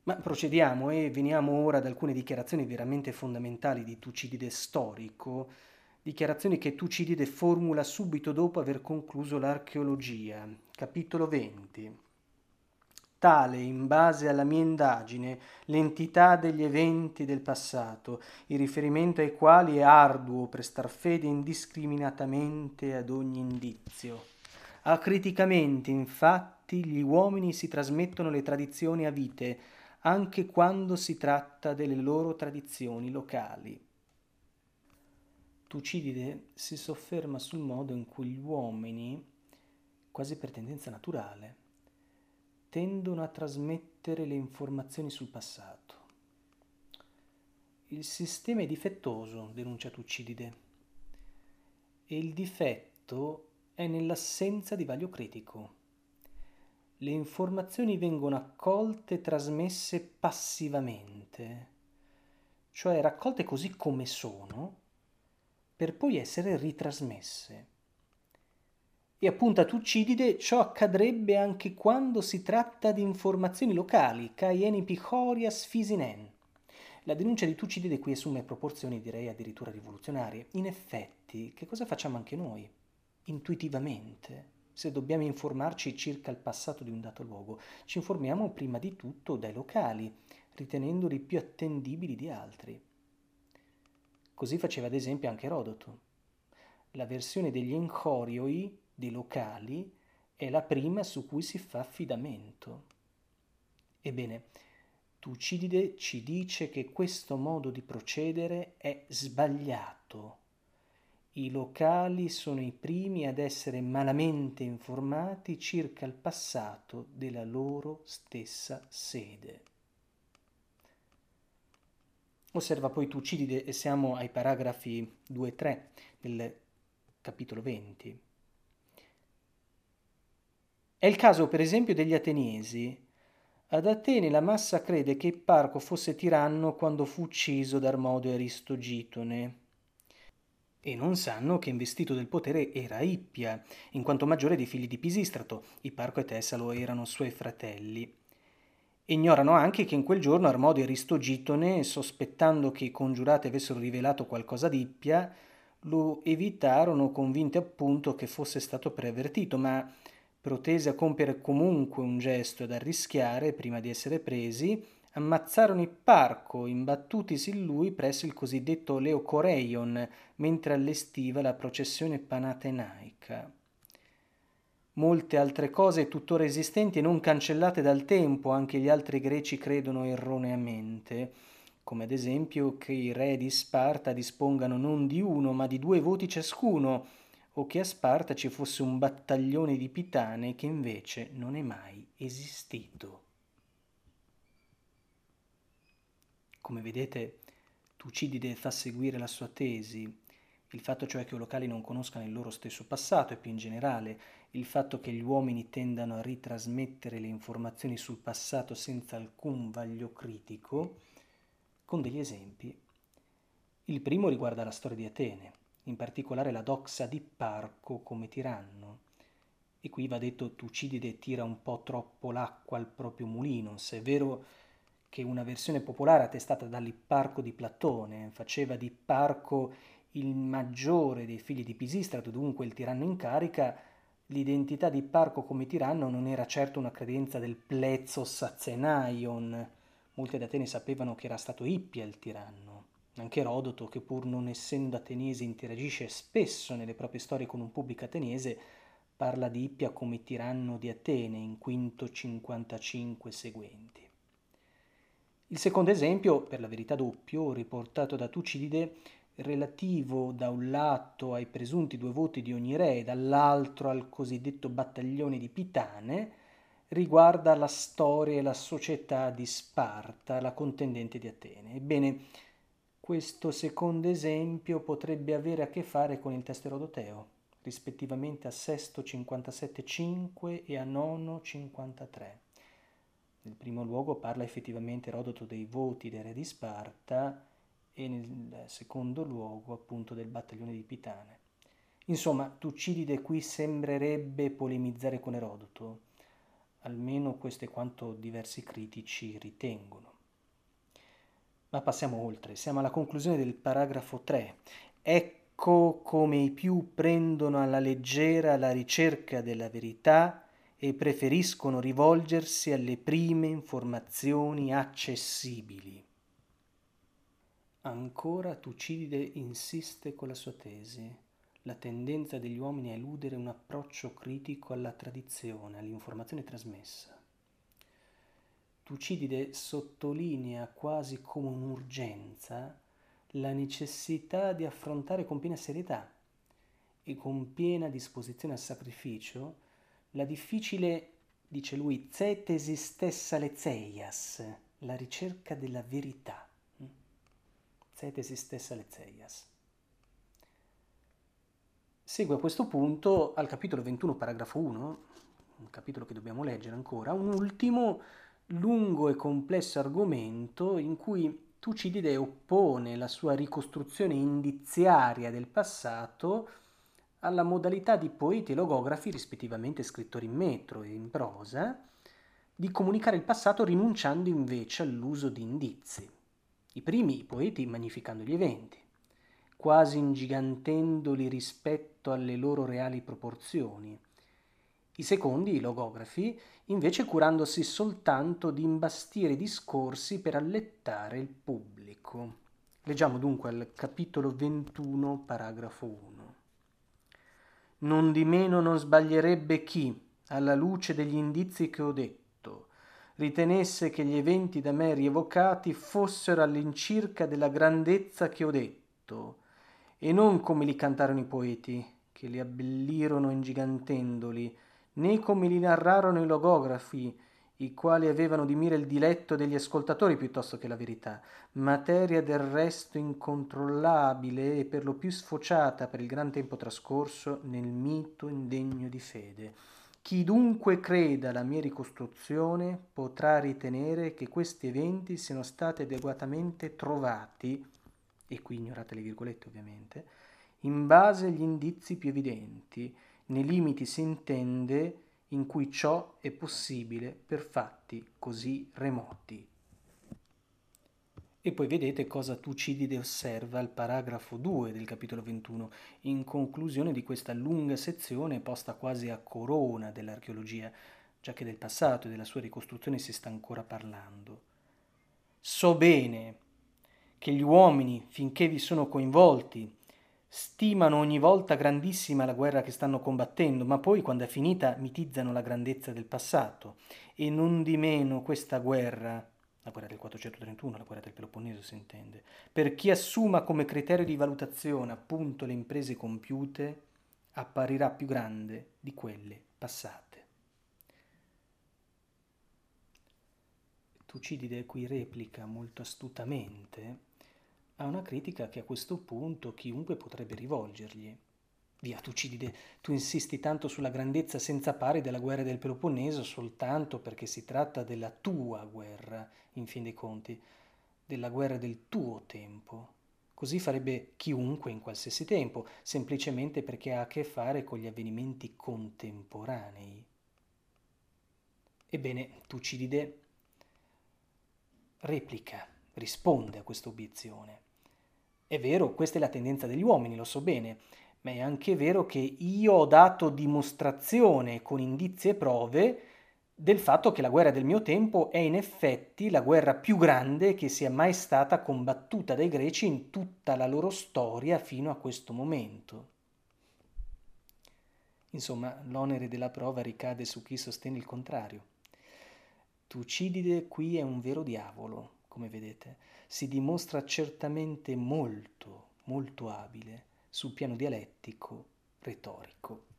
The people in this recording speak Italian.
Ma procediamo e veniamo ora ad alcune dichiarazioni veramente fondamentali di Tucidide storico, dichiarazioni che Tucidide formula subito dopo aver concluso l'archeologia. Capitolo 20. Tale, in base alla mia indagine, l'entità degli eventi del passato, il riferimento ai quali è arduo prestar fede indiscriminatamente ad ogni indizio. Acriticamente, infatti, gli uomini si trasmettono le tradizioni a vite, anche quando si tratta delle loro tradizioni locali. Tucidide si sofferma sul modo in cui gli uomini, quasi per tendenza naturale, tendono a trasmettere le informazioni sul passato. Il sistema è difettoso, denuncia Tucidide, e il difetto è nell'assenza di vaglio critico. Le informazioni vengono accolte e trasmesse passivamente, cioè raccolte così come sono, per poi essere ritrasmesse. E appunto a Tucidide ciò accadrebbe anche quando si tratta di informazioni locali, caeni pichorias fisinen. La denuncia di Tucidide qui assume proporzioni direi addirittura rivoluzionarie. In effetti, che cosa facciamo anche noi? Intuitivamente, se dobbiamo informarci circa il passato di un dato luogo, ci informiamo prima di tutto dai locali, ritenendoli più attendibili di altri. Così faceva ad esempio anche Erodoto. La versione degli enchorioi, dei locali, è la prima su cui si fa affidamento. Ebbene, Tucidide ci dice che questo modo di procedere è sbagliato. I locali sono i primi ad essere malamente informati circa il passato della loro stessa sede. Osserva poi Tucidide e siamo ai paragrafi 2 e 3 del capitolo 20. È il caso, per esempio, degli ateniesi. Ad Atene la massa crede che Ipparco fosse tiranno quando fu ucciso da Armodio Aristogitone e non sanno che investito del potere era Ippia, in quanto maggiore dei figli di Pisistrato. Ipparco e Tessalo erano suoi fratelli. Ignorano anche che in quel giorno Armodio Aristogitone, sospettando che i congiurati avessero rivelato qualcosa di Ippia, lo evitarono convinti appunto che fosse stato preavvertito, ma protesi a compiere comunque un gesto ed a rischiare prima di essere presi, ammazzarono Ipparco, imbattutisi in lui presso il cosiddetto Leucoreion, mentre allestiva la processione panatenaica. Molte altre cose tuttora esistenti e non cancellate dal tempo, anche gli altri greci credono erroneamente, come ad esempio che i re di Sparta dispongano non di uno ma di 2 voti ciascuno, o che a Sparta ci fosse un battaglione di Pitane che invece non è mai esistito. Come vedete, Tucidide fa seguire la sua tesi, il fatto cioè che i locali non conoscano il loro stesso passato e più in generale il fatto che gli uomini tendano a ritrasmettere le informazioni sul passato senza alcun vaglio critico, con degli esempi. Il primo riguarda la storia di Atene, in particolare la doxa di Ipparco come tiranno. E qui va detto Tucidide tira un po' troppo l'acqua al proprio mulino, se è vero che una versione popolare attestata dall'Ipparco di Platone faceva di Ipparco il maggiore dei figli di Pisistrato, dunque il tiranno in carica, l'identità di Ipparco come tiranno non era certo una credenza del plezzo Sazzenaion. Molti ad Atene sapevano che era stato Ippia il tiranno. Anche Erodoto, che pur non essendo ateniese interagisce spesso nelle proprie storie con un pubblico ateniese, parla di Ippia come tiranno di Atene in quinto 55 seguenti. Il secondo esempio, per la verità doppio, riportato da Tucidide, relativo da un lato ai presunti 2 voti di ogni re e dall'altro al cosiddetto battaglione di Pitane, riguarda la storia e la società di Sparta, la contendente di Atene. Ebbene, questo secondo esempio potrebbe avere a che fare con il testo erodoteo, rispettivamente a sesto 57,5 e a nono 53. Nel primo luogo parla effettivamente Erodoto dei voti dei re di Sparta e nel secondo luogo appunto del battaglione di Pitane. Insomma, Tucidide qui sembrerebbe polemizzare con Erodoto, Almeno questo è quanto diversi critici ritengono. Ma passiamo oltre, siamo alla conclusione del paragrafo 3. Ecco come i più prendono alla leggera la ricerca della verità e preferiscono rivolgersi alle prime informazioni accessibili. Ancora Tucidide insiste con la sua tesi. La tendenza degli uomini a eludere un approccio critico alla tradizione, all'informazione trasmessa. Tucidide sottolinea quasi come un'urgenza la necessità di affrontare con piena serietà e con piena disposizione al sacrificio la difficile, dice lui, zetesi stessa lezeias, la ricerca della verità. Zetesi stessa lezeias. Segue a questo punto al capitolo 21, paragrafo 1, un capitolo che dobbiamo leggere ancora, un ultimo lungo e complesso argomento in cui Tucidide oppone la sua ricostruzione indiziaria del passato alla modalità di poeti e logografi, rispettivamente scrittori in metro e in prosa, di comunicare il passato rinunciando invece all'uso di indizi. I primi, i poeti, magnificando gli eventi, quasi ingigantendoli rispetto alle loro reali proporzioni. I secondi, i logografi, invece curandosi soltanto di imbastire discorsi per allettare il pubblico. Leggiamo dunque al capitolo 21, paragrafo 1. Nondimeno non sbaglierebbe chi, alla luce degli indizi che ho detto, ritenesse che gli eventi da me rievocati fossero all'incirca della grandezza che ho detto, e non come li cantarono i poeti, che li abbellirono ingigantendoli, né come li narrarono i logografi, i quali avevano di mira il diletto degli ascoltatori piuttosto che la verità, materia del resto incontrollabile e per lo più sfociata per il gran tempo trascorso nel mito indegno di fede. Chi dunque creda alla mia ricostruzione potrà ritenere che questi eventi siano stati adeguatamente trovati, e qui ignorate le virgolette ovviamente, in base agli indizi più evidenti, nei limiti si intende in cui ciò è possibile per fatti così remoti. E poi vedete cosa Tucidide osserva al paragrafo 2 del capitolo 21, in conclusione di questa lunga sezione posta quasi a corona dell'archeologia, già che del passato e della sua ricostruzione si sta ancora parlando. So bene che gli uomini, finché vi sono coinvolti, stimano ogni volta grandissima la guerra che stanno combattendo, ma poi, quando è finita, mitizzano la grandezza del passato. E non di meno questa guerra, la guerra del 431, la guerra del Peloponneso si intende, per chi assuma come criterio di valutazione appunto le imprese compiute, apparirà più grande di quelle passate. Tucidide qui replica molto astutamente a una critica che a questo punto chiunque potrebbe rivolgergli. Via, Tucidide, tu insisti tanto sulla grandezza senza pari della guerra del Peloponneso soltanto perché si tratta della tua guerra, in fin dei conti, della guerra del tuo tempo. Così farebbe chiunque in qualsiasi tempo, semplicemente perché ha a che fare con gli avvenimenti contemporanei. Ebbene, Tucidide replica, risponde a questa obiezione. È vero, questa è la tendenza degli uomini, lo so bene, ma è anche vero che io ho dato dimostrazione con indizi e prove del fatto che la guerra del mio tempo è in effetti la guerra più grande che sia mai stata combattuta dai greci in tutta la loro storia fino a questo momento. Insomma, l'onere della prova ricade su chi sostiene il contrario. Tucidide qui è un vero diavolo, come vedete. Si dimostra certamente molto, molto abile sul piano dialettico, retorico.